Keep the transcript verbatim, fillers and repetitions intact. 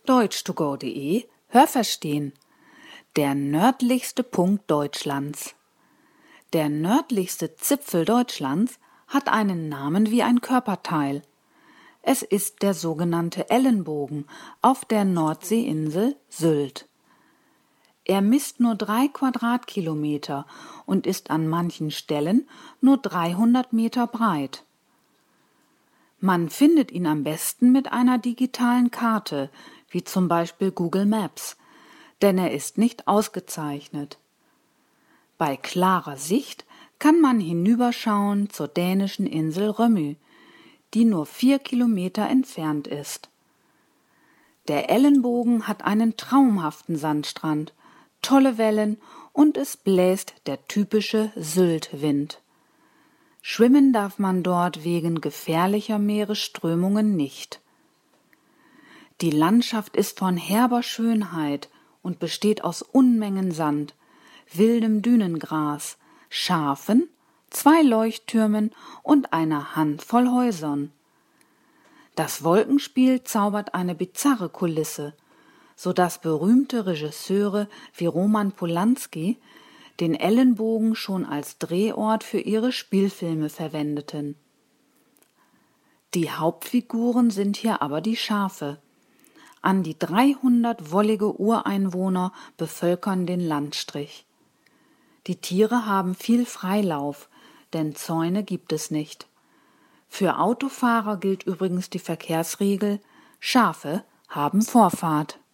deutsch to go punkt de Hörverstehen. Der nördlichste Punkt Deutschlands. Der nördlichste Zipfel Deutschlands hat einen Namen wie ein Körperteil. Es ist der sogenannte Ellenbogen auf der Nordseeinsel Sylt. Er misst nur drei Quadratkilometer und ist an manchen Stellen nur dreihundert Meter breit. Man findet ihn am besten mit einer digitalen Karte, wie zum Beispiel Google Maps, denn er ist nicht ausgezeichnet. Bei klarer Sicht kann man hinüberschauen zur dänischen Insel Rømø, die nur vier Kilometer entfernt ist. Der Ellenbogen hat einen traumhaften Sandstrand, tolle Wellen und es bläst der typische Sylt-Wind. Schwimmen darf man dort wegen gefährlicher Meeresströmungen nicht. Die Landschaft ist von herber Schönheit und besteht aus Unmengen Sand, wildem Dünengras, Schafen, zwei Leuchttürmen und einer Handvoll Häusern. Das Wolkenspiel zaubert eine bizarre Kulisse, so dass berühmte Regisseure wie Roman Polanski den Ellenbogen schon als Drehort für ihre Spielfilme verwendeten. Die Hauptfiguren sind hier aber die Schafe. An die dreihundert wollige Ureinwohner bevölkern den Landstrich. Die Tiere haben viel Freilauf, denn Zäune gibt es nicht. Für Autofahrer gilt übrigens die Verkehrsregel: Schafe haben Vorfahrt.